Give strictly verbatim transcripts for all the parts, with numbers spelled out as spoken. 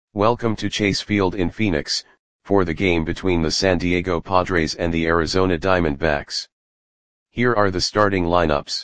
Welcome to Chase Field in Phoenix, for the game between the San Diego Padres and the Arizona Diamondbacks. Here are the starting lineups.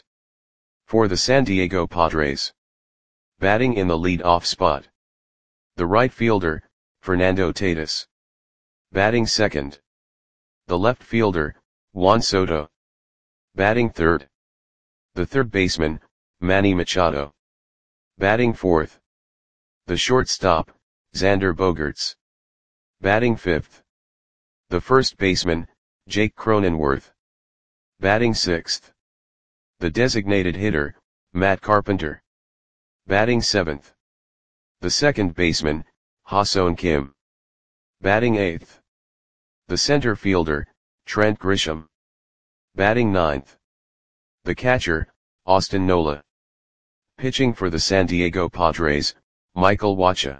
For the San Diego Padres. Batting in the lead-off spot. The right fielder, Fernando Tatis. Batting second. The left fielder, Juan Soto. Batting third. The third baseman, Manny Machado. Batting fourth. The shortstop, Xander Bogaerts. Batting fifth. The first baseman, Jake Cronenworth. Batting sixth. The designated hitter, Matt Carpenter. Batting seventh. The second baseman, Ha-Seong Kim. Batting eighth. The center fielder, Trent Grisham. Batting ninth. The catcher, Austin Nola. Pitching for the San Diego Padres, Michael Wacha.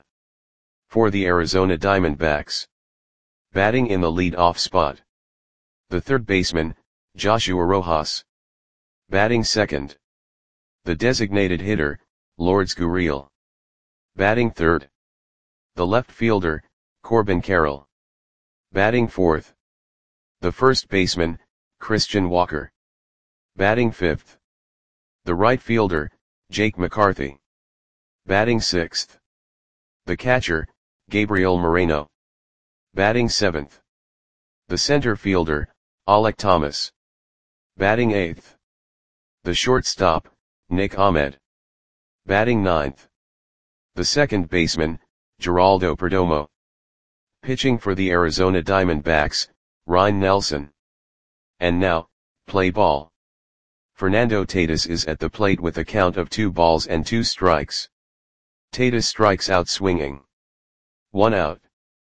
For the Arizona Diamondbacks. Batting in the lead-off spot. The third baseman, Joshua Rojas. Batting second. The designated hitter, Lourdes Gurriel. Batting third. The left fielder, Corbin Carroll. Batting fourth. The first baseman, Christian Walker. Batting fifth. The right fielder, Jake McCarthy. Batting sixth. The catcher, Gabriel Moreno. Batting seventh. The center fielder, Alek Thomas. Batting eighth. The shortstop, Nick Ahmed. Batting ninth. The second baseman, Geraldo Perdomo. Pitching for the Arizona Diamondbacks, Ryne Nelson. And now, play ball. Fernando Tatis is at the plate with a count of two balls and two strikes. Tatis strikes out swinging. One out.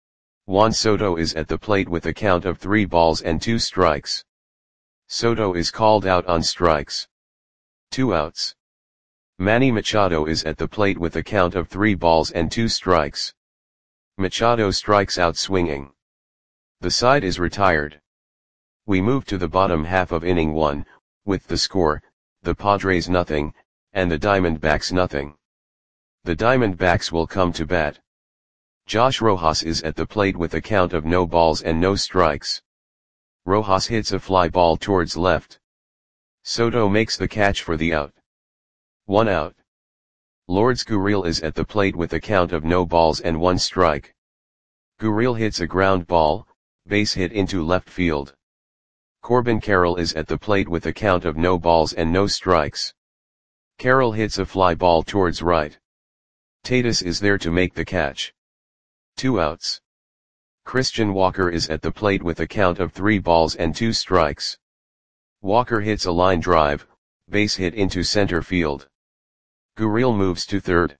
Juan Soto is at the plate with a count of three balls and two strikes. Soto is called out on strikes. Two outs. Manny Machado is at the plate with a count of three balls and two strikes. Machado strikes out swinging. The side is retired. We move to the bottom half of inning one, with the score, the Padres nothing, and the Diamondbacks nothing. The Diamondbacks will come to bat. Josh Rojas is at the plate with a count of no balls and no strikes. Rojas hits a fly ball towards left. Soto makes the catch for the out. One out. Lourdes Gurriel is at the plate with a count of no balls and one strike. Gurriel hits a ground ball, base hit into left field. Corbin Carroll is at the plate with a count of no balls and no strikes. Carroll hits a fly ball towards right. Tatis is there to make the catch. Two outs. Christian Walker is at the plate with a count of three balls and two strikes. Walker hits a line drive, base hit into center field. Gurriel moves to third.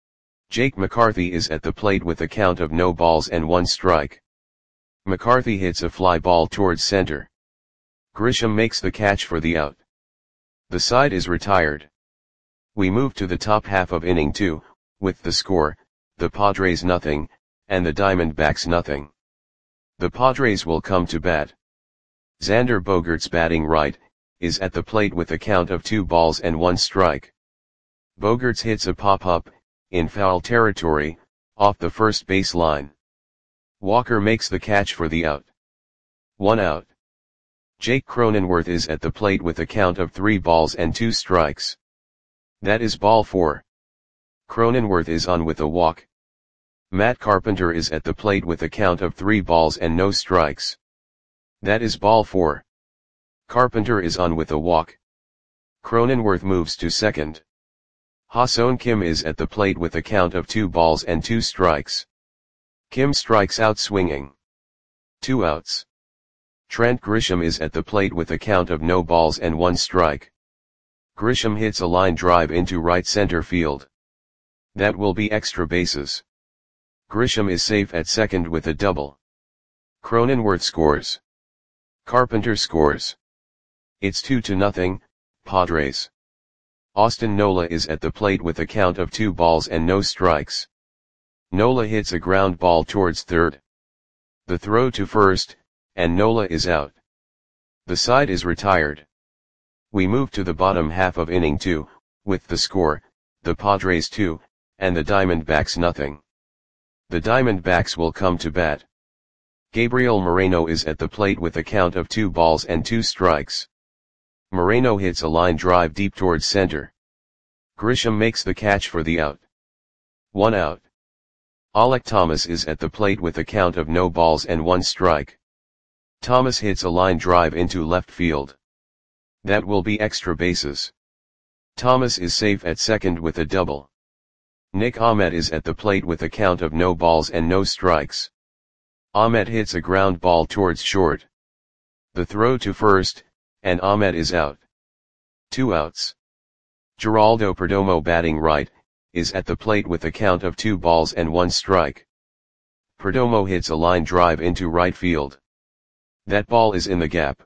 Jake McCarthy is at the plate with a count of no balls and one strike. McCarthy hits a fly ball towards center. Grisham makes the catch for the out. The side is retired. We move to the top half of inning two, with the score, the Padres nothing, and the Diamondbacks nothing. The Padres will come to bat. Xander Bogaerts batting right, is at the plate with a count of two balls and one strike. Bogaerts hits a pop-up, in foul territory, off the first base line. Walker makes the catch for the out. One out. Jake Cronenworth is at the plate with a count of three balls and two strikes. That is ball four. Cronenworth is on with a walk. Matt Carpenter is at the plate with a count of three balls and no strikes. That is ball four. Carpenter is on with a walk. Cronenworth moves to second. Ha-Seong Kim is at the plate with a count of two balls and two strikes. Kim strikes out swinging. Two outs. Trent Grisham is at the plate with a count of no balls and one strike. Grisham hits a line drive into right center field. That will be extra bases. Grisham is safe at second with a double. Cronenworth scores. Carpenter scores. It's two to nothing, Padres. Austin Nola is at the plate with a count of two balls and no strikes. Nola hits a ground ball towards third. The throw to first, and Nola is out. The side is retired. We move to the bottom half of inning two, with the score, the Padres two, and the Diamondbacks nothing. The Diamondbacks will come to bat. Gabriel Moreno is at the plate with a count of two balls and two strikes. Moreno hits a line drive deep towards center. Grisham makes the catch for the out. One out. Alek Thomas is at the plate with a count of no balls and one strike. Thomas hits a line drive into left field. That will be extra bases. Thomas is safe at second with a double. Nick Ahmed is at the plate with a count of no balls and no strikes. Ahmed hits a ground ball towards short. The throw to first, and Ahmed is out. Two outs. Geraldo Perdomo, batting right, is at the plate with a count of two balls and one strike. Perdomo hits a line drive into right field. That ball is in the gap.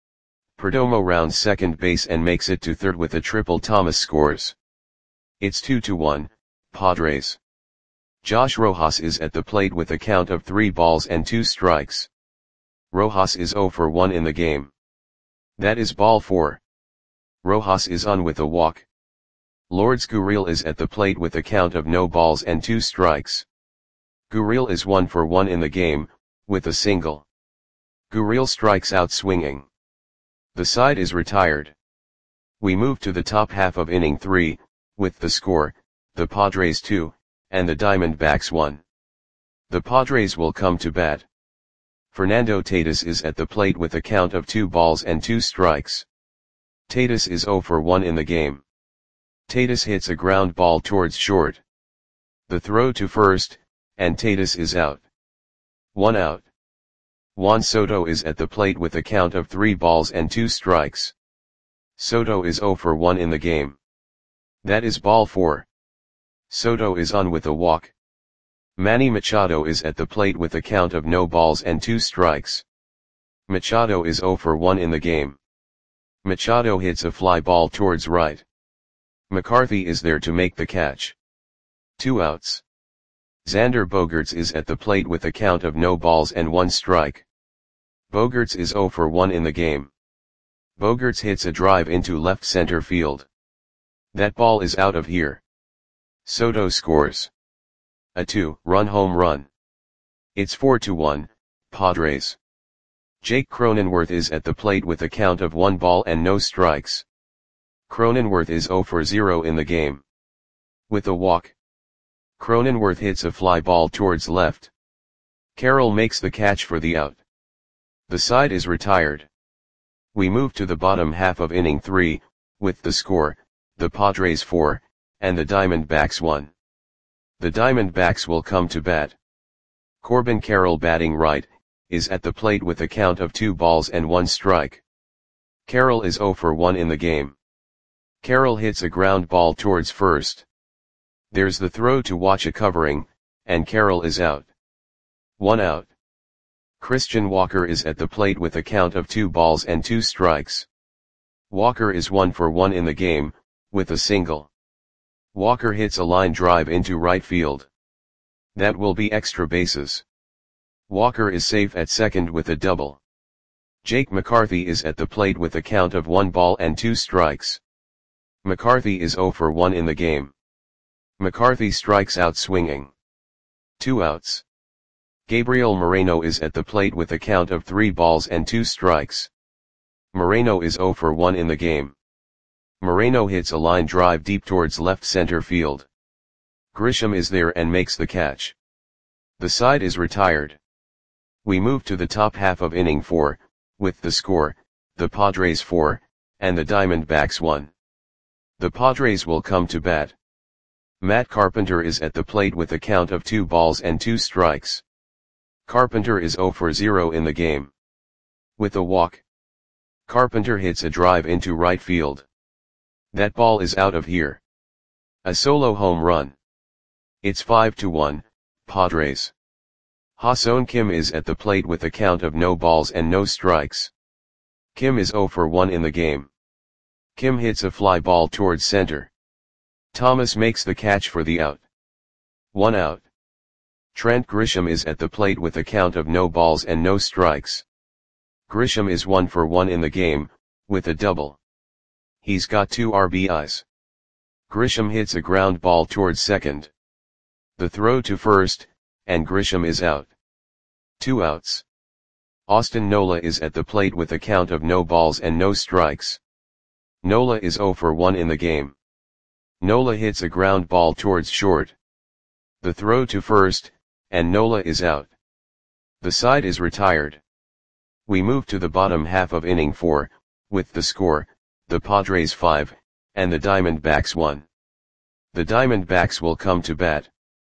Perdomo rounds second base and makes it to third with a triple. Thomas scores. It's two to one, Padres. Josh Rojas is at the plate with a count of three balls and two strikes. Rojas is zero for one in the game. That is ball four. Rojas is on with a walk. Lourdes Gurriel is at the plate with a count of no balls and two strikes. Gurriel is one for one in the game, with a single. Gurriel strikes out swinging. The side is retired. We move to the top half of inning three, with the score, the Padres two, and the Diamondbacks one. The Padres will come to bat. Fernando Tatis is at the plate with a count of two balls and two strikes. Tatis is zero for one in the game. Tatis hits a ground ball towards short. The throw to first, and Tatis is out. One out. Juan Soto is at the plate with a count of three balls and two strikes. Soto is zero for one in the game. That is ball four. Soto is on with a walk. Manny Machado is at the plate with a count of no balls and two strikes. Machado is zero for one in the game. Machado hits a fly ball towards right. McCarthy is there to make the catch. Two outs. Xander Bogaerts is at the plate with a count of no balls and one strike. Bogaerts is zero for one in the game. Bogaerts hits a drive into left center field. That ball is out of here. Soto scores a two-run home run. It's four to one, Padres. Jake Cronenworth is at the plate with a count of one ball and no strikes. Cronenworth is zero for zero in the game. With a walk. Cronenworth hits a fly ball towards left. Carroll makes the catch for the out. The side is retired. We move to the bottom half of inning three, with the score, the Padres four, and the Diamondbacks one. The Diamondbacks will come to bat. Corbin Carroll, batting right, is at the plate with a count of two balls and one strike. Carroll is zero for one in the game. Carroll hits a ground ball towards first. There's the throw to Wacha covering, and Carroll is out. One out. Christian Walker is at the plate with a count of two balls and two strikes. Walker is one for one in the game, with a single. Walker hits a line drive into right field. That will be extra bases. Walker is safe at second with a double. Jake McCarthy is at the plate with a count of one ball and two strikes. McCarthy is zero for one in the game. McCarthy strikes out swinging. Two outs. Gabriel Moreno is at the plate with a count of three balls and two strikes. Moreno is zero for one in the game. Moreno hits a line drive deep towards left center field. Grisham is there and makes the catch. The side is retired. We move to the top half of inning four, with the score, the Padres four, and the Diamondbacks one. The Padres will come to bat. Matt Carpenter is at the plate with a count of two balls and two strikes. Carpenter is zero for zero in the game. With a walk. Carpenter hits a drive into right field. That ball is out of here. A solo home run. It's five to one, Padres. Ha-Seong Kim is at the plate with a count of no balls and no strikes. Kim is zero for one in the game. Kim hits a fly ball towards center. Thomas makes the catch for the out. One out. Trent Grisham is at the plate with a count of no balls and no strikes. Grisham is one for one in the game, with a double. He's got two R B Is. Grisham hits a ground ball towards second. The throw to first, and Grisham is out. Two outs. Austin Nola is at the plate with a count of no balls and no strikes. Nola is oh for one in the game. Nola hits a ground ball towards short. The throw to first, and Nola is out. The side is retired. We move to the bottom half of inning four, with the score, the Padres five, and the Diamondbacks one. The Diamondbacks will come to bat.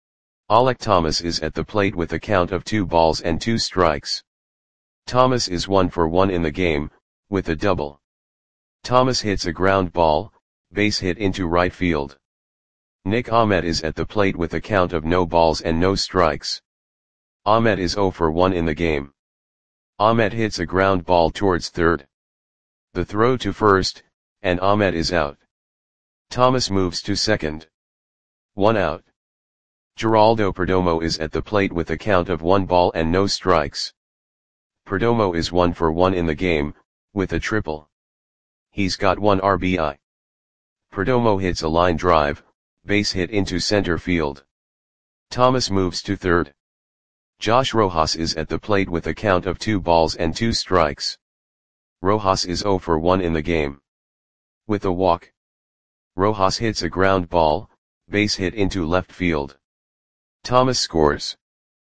Alek Thomas is at the plate with a count of two balls and two strikes. Thomas is one for one in the game, with a double. Thomas hits a ground ball, base hit into right field. Nick Ahmed is at the plate with a count of no balls and no strikes. Ahmed is oh for one in the game. Ahmed hits a ground ball towards third. The throw to first, and Ahmed is out. Thomas moves to second. One out. Geraldo Perdomo is at the plate with a count of one ball and no strikes. Perdomo is one for one in the game, with a triple. He's got one R B I. Perdomo hits a line drive, base hit into center field. Thomas moves to third. Josh Rojas is at the plate with a count of two balls and two strikes. Rojas is oh for one in the game. With a walk. Rojas hits a ground ball, base hit into left field. Thomas scores.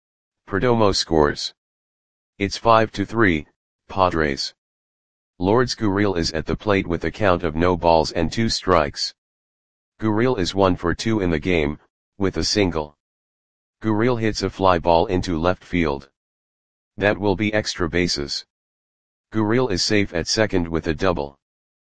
Perdomo scores. It's five to three, Padres. Lourdes Gurriel is at the plate with a count of no balls and two strikes. Gurriel is one for two in the game, with a single. Gurriel hits a fly ball into left field. That will be extra bases. Gurriel is safe at second with a double.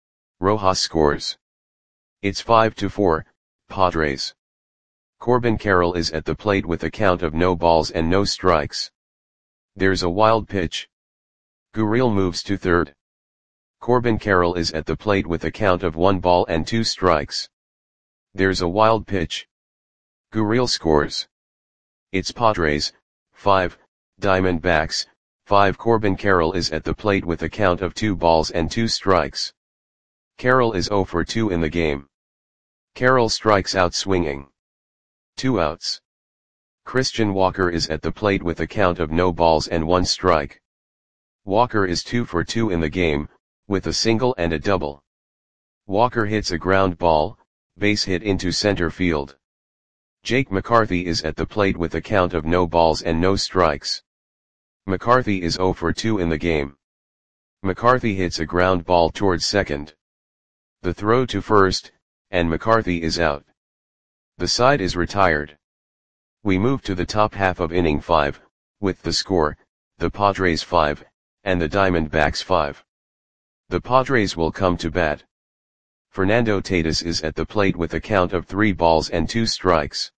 Rojas scores. It's five to four, Padres. Corbin Carroll is at the plate with a count of no balls and no strikes. There's a wild pitch. Gurriel moves to third. Corbin Carroll is at the plate with a count of one ball and two strikes. There's a wild pitch. Gurriel scores. It's Padres, five, Diamondbacks, five. Corbin Carroll is at the plate with a count of two balls and two strikes. Carroll is oh for two in the game. Carroll strikes out swinging. Two outs. Christian Walker is at the plate with a count of no balls and one strike. Walker is two for two in the game, with a single and a double. Walker hits a ground ball, base hit into center field. Jake McCarthy is at the plate with a count of no balls and no strikes. McCarthy is oh for two in the game. McCarthy hits a ground ball towards second. The throw to first, and McCarthy is out. The side is retired. We move to the top half of inning five, with the score, the Padres five, and the Diamondbacks five. The Padres will come to bat. Fernando Tatis is at the plate with a count of three balls and two strikes.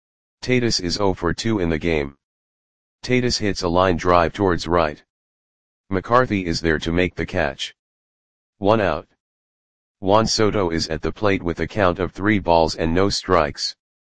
Tatis is oh for two in the game. Tatis hits a line drive towards right. McCarthy is there to make the catch. One out. Juan Soto is at the plate with a count of three balls and no strikes.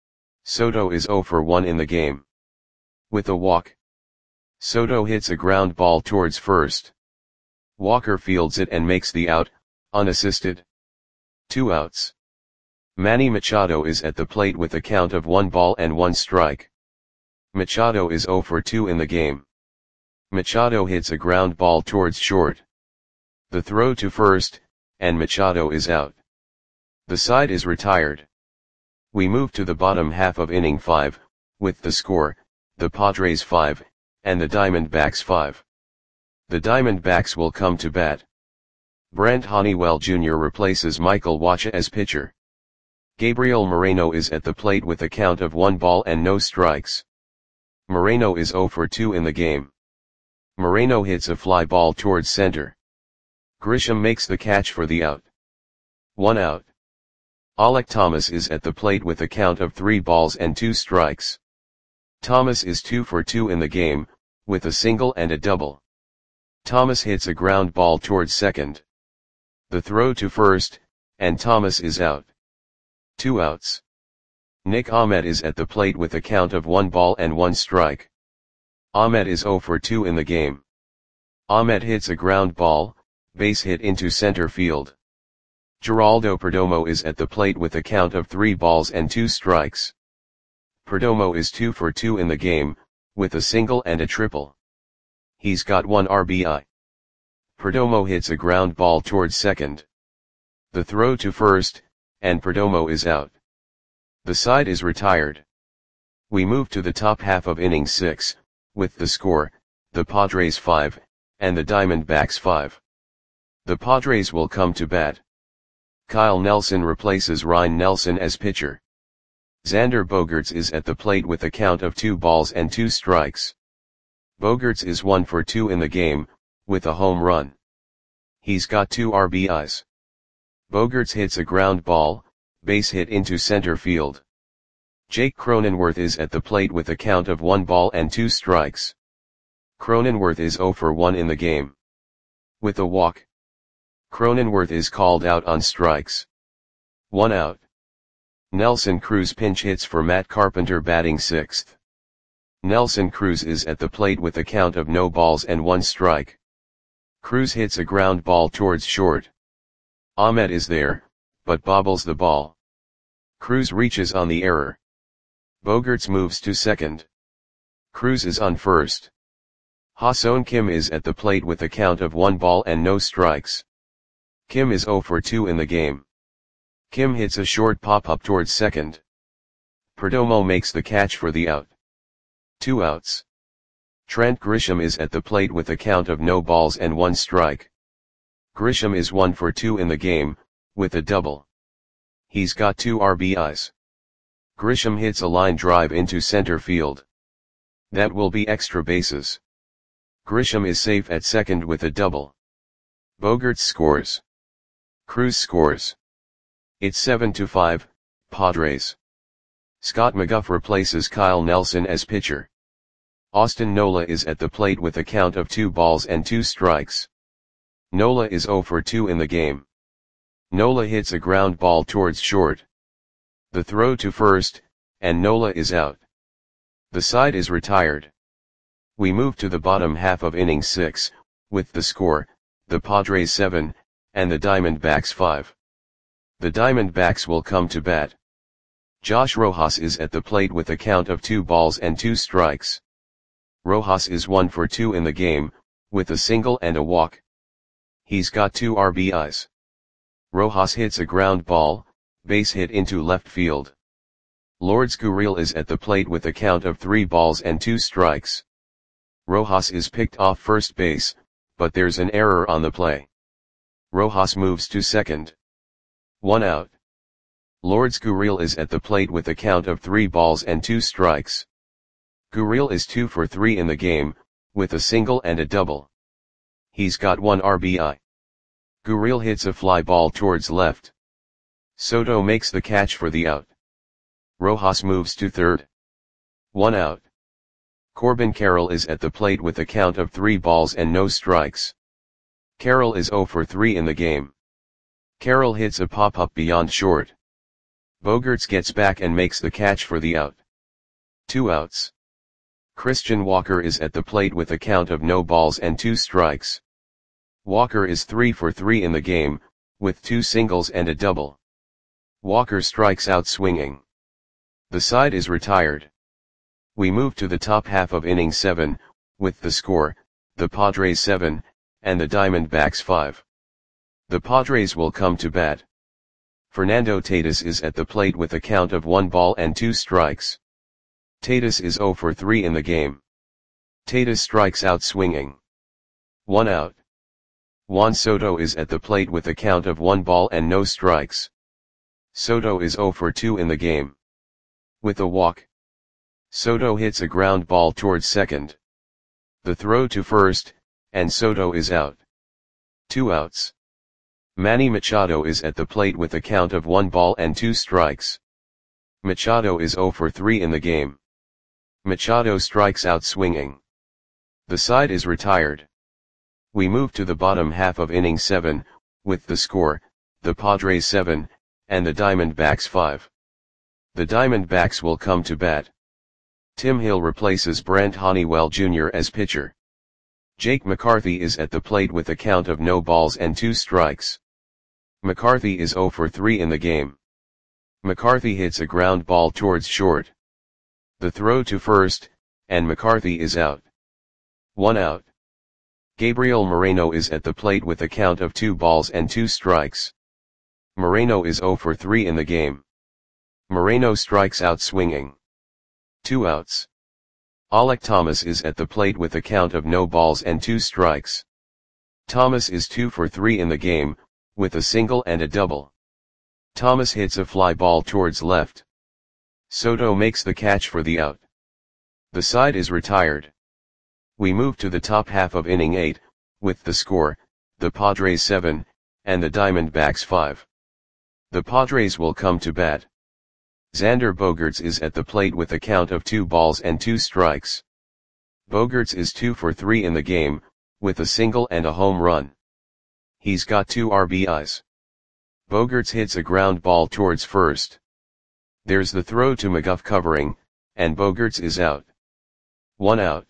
Soto is oh for one in the game. With a walk. Soto hits a ground ball towards first. Walker fields it and makes the out, unassisted. Two outs. Manny Machado is at the plate with a count of one ball and one strike. Machado is oh for two in the game. Machado hits a ground ball towards short. The throw to first, and Machado is out. The side is retired. We move to the bottom half of inning five, with the score, the Padres five, and the Diamondbacks five. The Diamondbacks will come to bat. Brent Honeywell Junior replaces Michael Wacha as pitcher. Gabriel Moreno is at the plate with a count of one ball and no strikes. Moreno is oh for two in the game. Moreno hits a fly ball towards center. Grisham makes the catch for the out. One out. Alek Thomas is at the plate with a count of three balls and two strikes. Thomas is two for two in the game, with a single and a double. Thomas hits a ground ball towards second. The throw to first, and Thomas is out. Two outs. Nick Ahmed is at the plate with a count of one ball and one strike. Ahmed is oh for two in the game. Ahmed hits a ground ball, base hit into center field. Geraldo Perdomo is at the plate with a count of three balls and two strikes. Perdomo is two for two in the game, with a single and a triple. He's got one R B I. Perdomo hits a ground ball towards second. The throw to first, and Perdomo is out. The side is retired. We move to the top half of inning six, with the score, the Padres five, and the Diamondbacks five. The Padres will come to bat. Kyle Nelson replaces Ryan Nelson as pitcher. Xander Bogaerts is at the plate with a count of two balls and two strikes. Bogaerts is one for two in the game, with a home run. He's got two R B Is. Bogaerts hits a ground ball, base hit into center field. Jake Cronenworth is at the plate with a count of one ball and two strikes. Cronenworth is zero for one in the game. With a walk. Cronenworth is called out on strikes. One out. Nelson Cruz pinch hits for Matt Carpenter batting sixth. Nelson Cruz is at the plate with a count of no balls and one strike. Cruz hits a ground ball towards short. Ahmed is there, but bobbles the ball. Cruz reaches on the error. Bogaerts moves to second. Cruz is on first. Ha-Seong Kim is at the plate with a count of one ball and no strikes. Kim is zero for two in the game. Kim hits a short pop-up towards second. Perdomo makes the catch for the out. Two outs. Trent Grisham is at the plate with a count of no balls and one strike. Grisham is one for two in the game, with a double. He's got two R B Is. Grisham hits a line drive into center field. That will be extra bases. Grisham is safe at second with a double. Bogaerts scores. Cruz scores. It's seven to five, Padres. Scott McGough replaces Kyle Nelson as pitcher. Austin Nola is at the plate with a count of two balls and two strikes. Nola is zero for two in the game. Nola hits a ground ball towards short. The throw to first, and Nola is out. The side is retired. We move to the bottom half of inning six, with the score, the Padres seven, and the Diamondbacks five. The Diamondbacks will come to bat. Josh Rojas is at the plate with a count of two balls and two strikes. Rojas is one for two in the game, with a single and a walk. He's got two R B Is. Rojas hits a ground ball, base hit into left field. Lourdes Gurriel is at the plate with a count of three balls and two strikes. Rojas is picked off first base, but there's an error on the play. Rojas moves to second. One out. Lourdes Gurriel is at the plate with a count of three balls and two strikes. Gurriel is two for three in the game, with a single and a double. He's got one R B I. Gurriel hits a fly ball towards left. Soto makes the catch for the out. Rojas moves to third. One out. Corbin Carroll is at the plate with a count of three balls and no strikes. Carroll is zero for three in the game. Carroll hits a pop-up beyond short. Bogaerts gets back and makes the catch for the out. Two outs. Christian Walker is at the plate with a count of no balls and two strikes. Walker is three for three in the game, with two singles and a double. Walker strikes out swinging. The side is retired. We move to the top half of inning seven, with the score, the Padres seven, and the Diamondbacks five. The Padres will come to bat. Fernando Tatis is at the plate with a count of one ball and two strikes. Tatis is zero for three in the game. Tatis strikes out swinging. One out. Juan Soto is at the plate with a count of one ball and no strikes. Soto is zero for two in the game. With a walk. Soto hits a ground ball towards second. The throw to first, and Soto is out. Two outs. Manny Machado is at the plate with a count of one ball and two strikes. Machado is zero for three in the game. Machado strikes out swinging. The side is retired. We move to the bottom half of inning seven, with the score, the Padres seven, and the Diamondbacks five. The Diamondbacks will come to bat. Tim Hill replaces Brent Honeywell Junior as pitcher. Jake McCarthy is at the plate with a count of no balls and two strikes. McCarthy is zero for three in the game. McCarthy hits a ground ball towards short. The throw to first, and McCarthy is out. One out. Gabriel Moreno is at the plate with a count of two balls and two strikes. Moreno is zero for three in the game. Moreno strikes out swinging. Two outs. Alek Thomas is at the plate with a count of no balls and two strikes. Thomas is two for three in the game, with a single and a double. Thomas hits a fly ball towards left. Soto makes the catch for the out. The side is retired. We move to the top half of inning eight, with the score, the Padres seven, and the Diamondbacks five. The Padres will come to bat. Xander Bogaerts is at the plate with a count of two balls and two strikes. Bogaerts is two for three in the game, with a single and a home run. He's got two R B Is. Bogaerts hits a ground ball towards first. There's the throw to McGough covering, and Bogaerts is out. One out.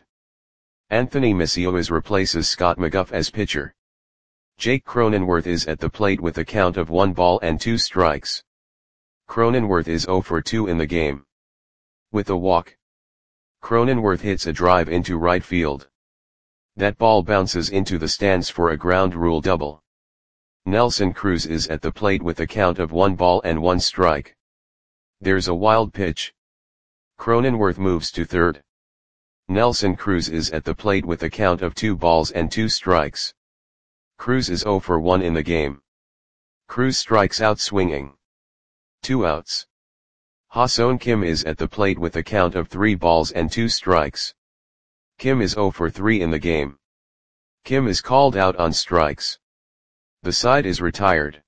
Anthony Misiones replaces Scott McGough as pitcher. Jake Cronenworth is at the plate with a count of one ball and two strikes. Cronenworth is zero for two in the game. With a walk. Cronenworth hits a drive into right field. That ball bounces into the stands for a ground rule double. Nelson Cruz is at the plate with a count of one ball and one strike. There's a wild pitch. Cronenworth moves to third. Nelson Cruz is at the plate with a count of two balls and two strikes. Cruz is zero for one in the game. Cruz strikes out swinging. Two outs. Ha-Seong Kim is at the plate with a count of three balls and two strikes. Kim is zero for three in the game. Kim is called out on strikes. The side is retired.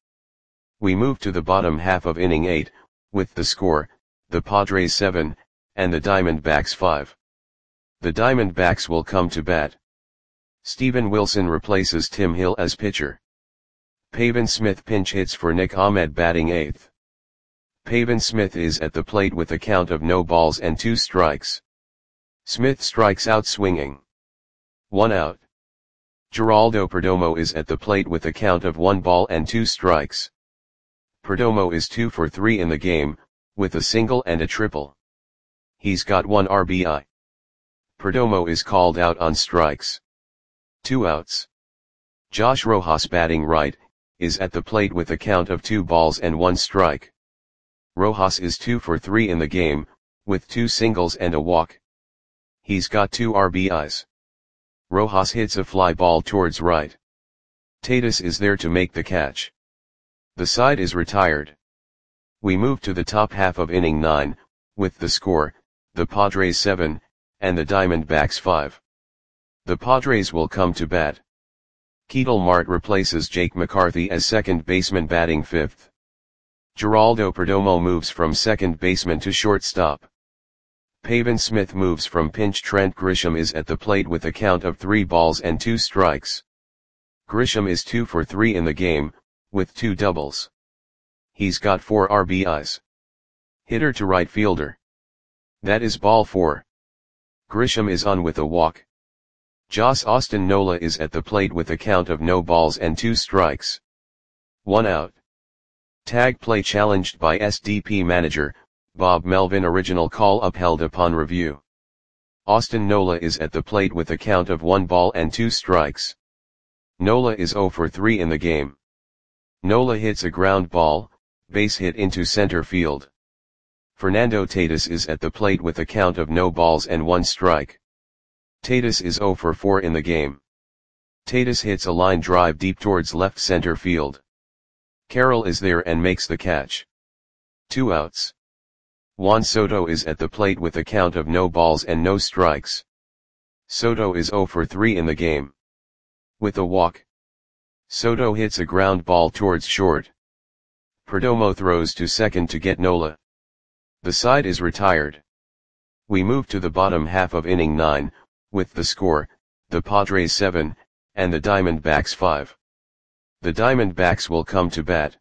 We move to the bottom half of inning eight, with the score, the Padres seven, and the Diamondbacks five. The Diamondbacks will come to bat. Steven Wilson replaces Tim Hill as pitcher. Pavin Smith pinch hits for Nick Ahmed batting eighth. Pavin Smith is at the plate with a count of no balls and two strikes. Smith strikes out swinging. One out. Geraldo Perdomo is at the plate with a count of one ball and two strikes. Perdomo is two for three in the game, with a single and a triple. He's got one R B I. Perdomo is called out on strikes. Two outs. Josh Rojas batting right, is at the plate with a count of two balls and one strike. Rojas is two for three in the game, with two singles and a walk. He's got two R B Is. Rojas hits a fly ball towards right. Tatis is there to make the catch. The side is retired. We move to the top half of inning nine, with the score, the Padres seven, and the Diamondbacks five. The Padres will come to bat. Ketel Marte replaces Jake McCarthy as second baseman batting fifth. Geraldo Perdomo moves from second baseman to shortstop. Pavin Smith moves from pinch. Trent Grisham is at the plate with a count of three balls and two strikes. Grisham is two for three in the game, with two doubles. He's got four R B Is. Hitter to right fielder. That is ball four. Grisham is on with a walk. Josh Austin Nola is at the plate with a count of no balls and two strikes. One out. Tag play challenged by S D P manager, Bob Melvin. Original call upheld upon review. Austin Nola is at the plate with a count of one ball and two strikes. Nola is zero for three in the game. Nola hits a ground ball, base hit into center field. Fernando Tatis is at the plate with a count of no balls and one strike. Tatis is zero for four in the game. Tatis hits a line drive deep towards left center field. Carroll is there and makes the catch. Two outs. Juan Soto is at the plate with a count of no balls and no strikes. Soto is zero for three in the game. With a walk. Soto hits a ground ball towards short. Perdomo throws to second to get Nola. The side is retired. We move to the bottom half of inning nine, with the score, the Padres seven, and the Diamondbacks five. The Diamondbacks will come to bat.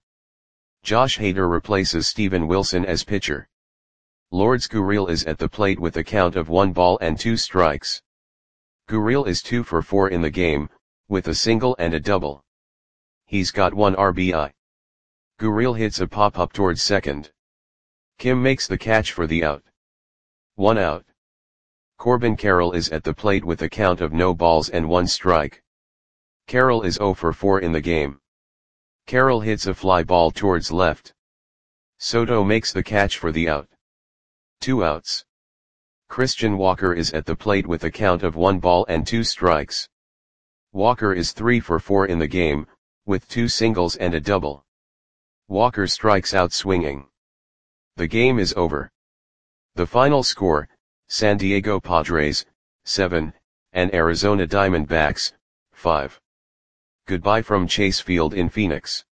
Josh Hader replaces Steven Wilson as pitcher. Lourdes Gurriel is at the plate with a count of one ball and two strikes. Gurriel is two for four in the game, with a single and a double. He's got one R B I. Gurriel hits a pop-up towards second. Kim makes the catch for the out. One out. Corbin Carroll is at the plate with a count of no balls and one strike. Carroll is zero for four in the game. Carroll hits a fly ball towards left. Soto makes the catch for the out. Two outs. Christian Walker is at the plate with a count of one ball and two strikes. Walker is three for four in the game, with two singles and a double. Walker strikes out swinging. The game is over. The final score, San Diego Padres, seven, and Arizona Diamondbacks, five. Goodbye from Chase Field in Phoenix.